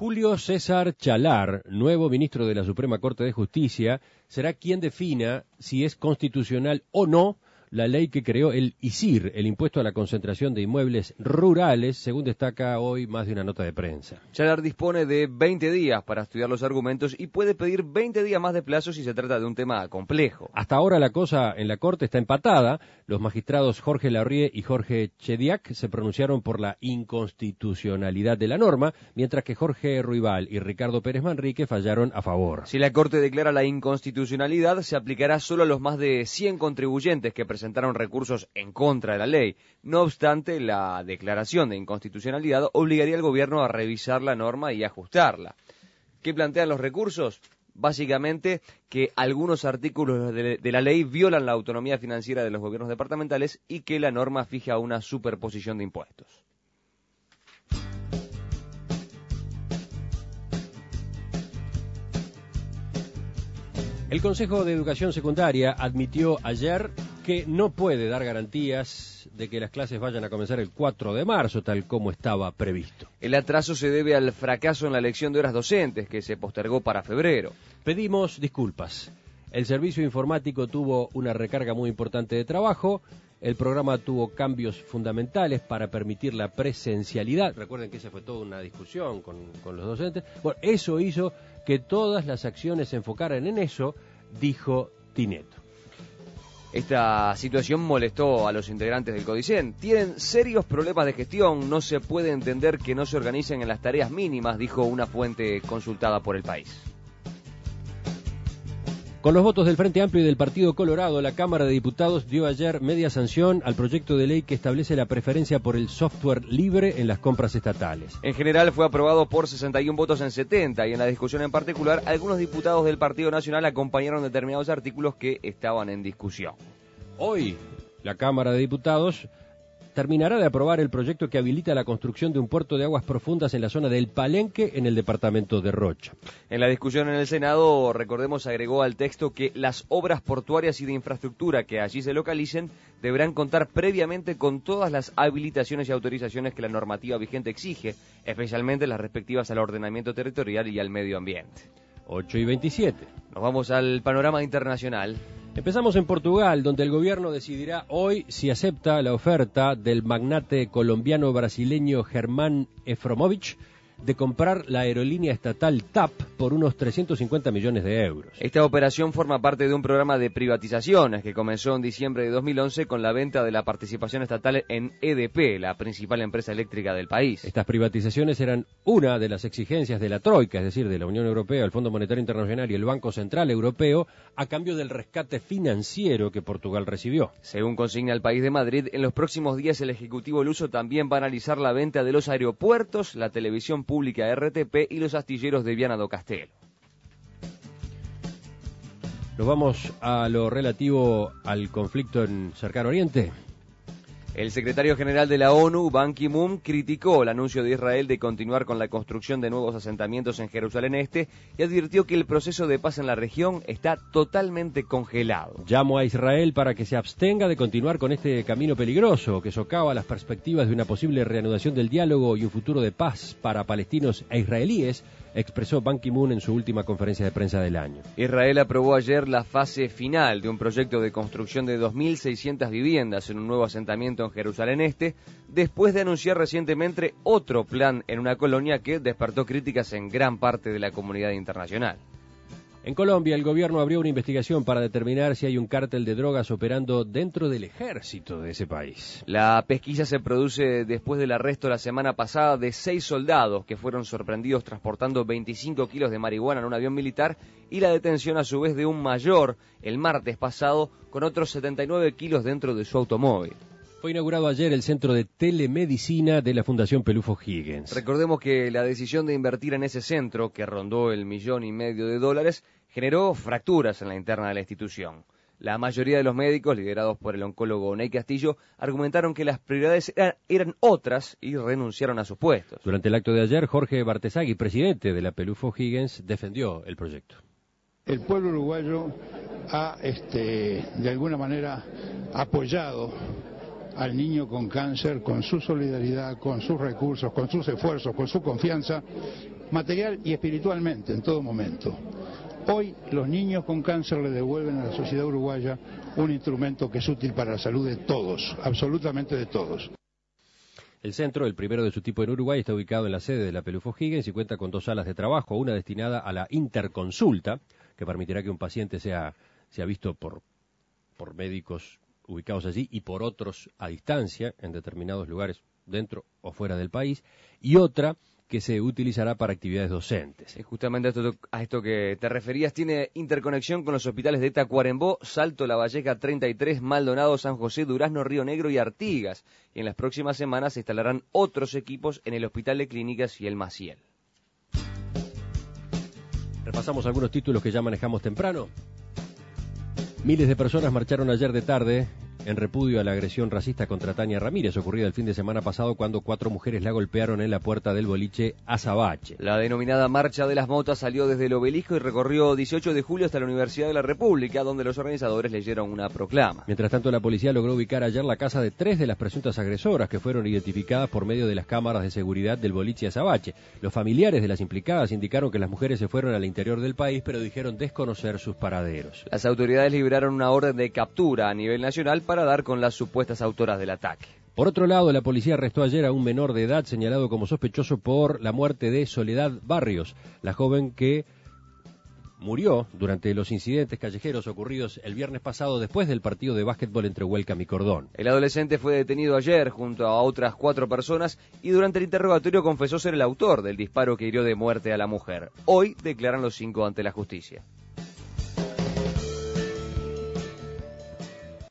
Julio César Chalar, nuevo ministro de la Suprema Corte de Justicia, será quien defina si es constitucional o no la ley que creó el ISIR, el impuesto a la concentración de inmuebles rurales, según destaca hoy más de una nota de prensa. Chalar dispone de 20 días para estudiar los argumentos y puede pedir 20 días más de plazo si se trata de un tema complejo. Hasta ahora la cosa en la Corte está empatada. Los magistrados Jorge Larrié y Jorge Chediak se pronunciaron por la inconstitucionalidad de la norma, mientras que Jorge Ruibal y Ricardo Pérez Manrique fallaron a favor. Si la Corte declara la inconstitucionalidad, se aplicará solo a los más de 100 contribuyentes que presentaron recursos en contra de la ley. No obstante, la declaración de inconstitucionalidad obligaría al gobierno a revisar la norma y ajustarla. ¿Qué plantean los recursos? Básicamente que algunos artículos de la ley violan la autonomía financiera de los gobiernos departamentales y que la norma fija una superposición de impuestos. El Consejo de Educación Secundaria admitió ayer que no puede dar garantías de que las clases vayan a comenzar el 4 de marzo, tal como estaba previsto. El atraso se debe al fracaso en la elección de horas docentes, que se postergó para febrero. Pedimos disculpas. El servicio informático tuvo una recarga muy importante de trabajo. El programa tuvo cambios fundamentales para permitir la presencialidad. Recuerden que esa fue toda una discusión con los docentes. Bueno, eso hizo que todas las acciones se enfocaran en eso, dijo Tineto. Esta situación molestó a los integrantes del Codicen. Tienen serios problemas de gestión, no se puede entender que no se organicen en las tareas mínimas, dijo una fuente consultada por El País. Con los votos del Frente Amplio y del Partido Colorado, la Cámara de Diputados dio ayer media sanción al proyecto de ley que establece la preferencia por el software libre en las compras estatales. En general fue aprobado por 61 votos en 70 y en la discusión en particular, algunos diputados del Partido Nacional acompañaron determinados artículos que estaban en discusión. Hoy, la Cámara de Diputados terminará de aprobar el proyecto que habilita la construcción de un puerto de aguas profundas en la zona del Palenque, en el departamento de Rocha. En la discusión en el Senado, recordemos, agregó al texto que las obras portuarias y de infraestructura que allí se localicen deberán contar previamente con todas las habilitaciones y autorizaciones que la normativa vigente exige, especialmente las respectivas al ordenamiento territorial y al medio ambiente. 8:27. Nos vamos al panorama internacional. Empezamos en Portugal, donde el gobierno decidirá hoy si acepta la oferta del magnate colombiano-brasileño Germán Efromovich de comprar la aerolínea estatal TAP por unos 350 millones de euros. Esta operación forma parte de un programa de privatizaciones que comenzó en diciembre de 2011 con la venta de la participación estatal en EDP, la principal empresa eléctrica del país. Estas privatizaciones eran una de las exigencias de la Troika, es decir, de la Unión Europea, el Fondo Monetario Internacional y el Banco Central Europeo, a cambio del rescate financiero que Portugal recibió. Según consigna el País de Madrid, en los próximos días el Ejecutivo Luso también va a analizar la venta de los aeropuertos, la televisión pública RTP y los astilleros de Viana do Castelo. Nos vamos a lo relativo al conflicto en Cercano Oriente. El secretario general de la ONU, Ban Ki-moon, criticó el anuncio de Israel de continuar con la construcción de nuevos asentamientos en Jerusalén Este y advirtió que el proceso de paz en la región está totalmente congelado. Llamo a Israel para que se abstenga de continuar con este camino peligroso que socava las perspectivas de una posible reanudación del diálogo y un futuro de paz para palestinos e israelíes, expresó Ban Ki-moon en su última conferencia de prensa del año. Israel aprobó ayer la fase final de un proyecto de construcción de 2.600 viviendas en un nuevo asentamiento en Jerusalén Este, después de anunciar recientemente otro plan en una colonia que despertó críticas en gran parte de la comunidad internacional. En Colombia, el gobierno abrió una investigación para determinar si hay un cártel de drogas operando dentro del ejército de ese país. La pesquisa se produce después del arresto la semana pasada de 6 soldados que fueron sorprendidos transportando 25 kilos de marihuana en un avión militar y la detención a su vez de un mayor el martes pasado con otros 79 kilos dentro de su automóvil. Fue inaugurado ayer el Centro de Telemedicina de la Fundación Pelufo Higgins. Recordemos que la decisión de invertir en ese centro, que rondó el $1,500,000, generó fracturas en la interna de la institución. La mayoría de los médicos, liderados por el oncólogo Ney Castillo, argumentaron que las prioridades eran otras y renunciaron a sus puestos. Durante el acto de ayer, Jorge Bartesagui, presidente de la Pelufo Higgins, defendió el proyecto. El pueblo uruguayo ha, de alguna manera, apoyado al niño con cáncer con su solidaridad, con sus recursos, con sus esfuerzos, con su confianza, material y espiritualmente en todo momento. Hoy los niños con cáncer le devuelven a la sociedad uruguaya un instrumento que es útil para la salud de todos, absolutamente de todos. El centro, el primero de su tipo en Uruguay, está ubicado en la sede de la Pelufo Higgins y cuenta con 2 salas de trabajo, una destinada a la interconsulta, que permitirá que un paciente sea visto por médicos ubicados allí y por otros a distancia en determinados lugares dentro o fuera del país, y otra que se utilizará para actividades docentes. Justamente a esto que te referías, tiene interconexión con los hospitales de Tacuarembó, Salto, La Valleja 33, Maldonado, San José, Durazno, Río Negro y Artigas. Y en las próximas semanas se instalarán otros equipos en el Hospital de Clínicas y el Maciel. Repasamos algunos títulos que ya manejamos temprano. Miles de personas marcharon ayer de tarde en repudio a la agresión racista contra Tania Ramírez, ocurrida el fin de semana pasado cuando 4 mujeres la golpearon en la puerta del boliche Azabache. La denominada Marcha de las Motas salió desde el Obelisco y recorrió 18 de julio hasta la Universidad de la República, donde los organizadores leyeron una proclama. Mientras tanto, la policía logró ubicar ayer la casa de 3 de las presuntas agresoras, que fueron identificadas por medio de las cámaras de seguridad del boliche Azabache. Los familiares de las implicadas indicaron que las mujeres se fueron al interior del país, pero dijeron desconocer sus paraderos. Las autoridades liberaron una orden de captura a nivel nacional para dar con las supuestas autoras del ataque. Por otro lado, la policía arrestó ayer a un menor de edad señalado como sospechoso por la muerte de Soledad Barrios, la joven que murió durante los incidentes callejeros ocurridos el viernes pasado después del partido de básquetbol entre Welcome y Cordón. El adolescente fue detenido ayer junto a otras 4 personas y durante el interrogatorio confesó ser el autor del disparo que hirió de muerte a la mujer. Hoy declaran los 5 ante la justicia.